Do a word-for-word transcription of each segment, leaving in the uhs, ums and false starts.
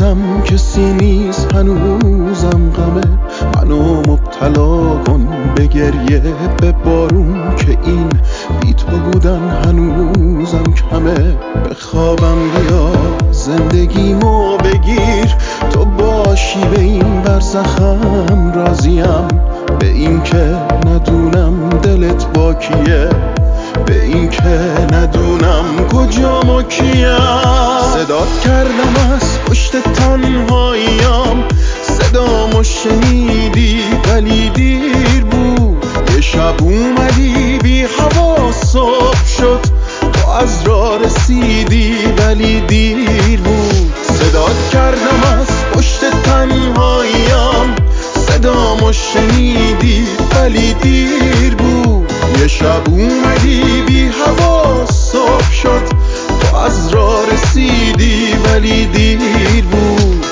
گفتم کسی نیست هنوزم غمه، منو مبتلا کن به گریه به بارون که این بی تو بودن هنوزم کمه. به خوابم بیا زندگیمو بگیر، تو باشی به این برزخم راضیم، به این که ندونم دلت با کیه، به این که ندونم کجام و کیم. صدات کردم از پشت تنهاییام، صدامو شنیدی ولی دیر بود. یه شب اومدی بی هوا صبح شد، تو از راه رسیدی ولی دیر بود. صدات کردم از پشت تنهاییام، صدامو شنیدی ولی دیر بود. یه شب اومدی بی هوا صبح شد، تو از راه رسیدی ولی دیر بود.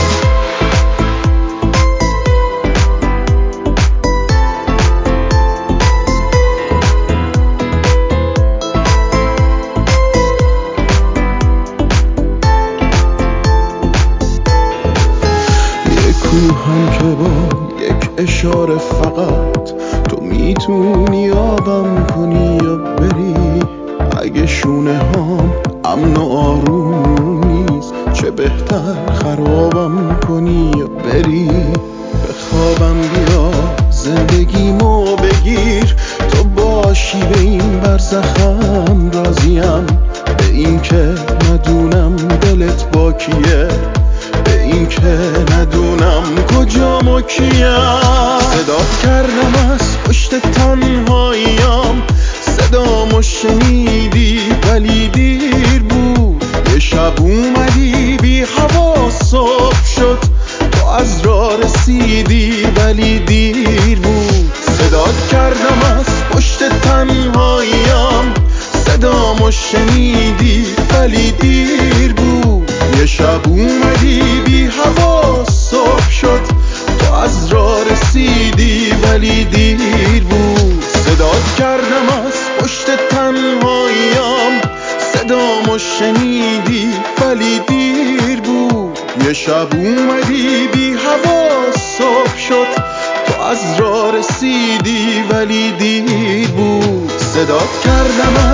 یه کوهم که با یک اشاره فقط تو میتونی آبم کنی یا بری. اگه شونه هام امن و آروم نیست، چه بهتر خرابم کنی یا بری. به خوابم بیا زندگیمو بگیر، تو باشی به این برزخم راضیم، به این که ندونم دلت با کیه، به این که ندونم کجام و کیم. صدات کردم از پشت تنهاییام، صدامو شنیدی ولی دیر بود. یه شب اومدی بی هوا صبح شد، تو از راه رسیدی ولی دیر بود. صدات کردم از پشت تنهاییام، صدامو شنیدی ولی دیر بود. یه شب اومدی بی هوا صبح شد، تو از راه رسیدی ولی دیر بود. صدات کردم از پشت تنهاییام، صدامو شنیدی ولی دیر بود. یه شب اومدی بی هوا صبح شد، تو از راه رسیدی ولی دیر بود. صدات کردم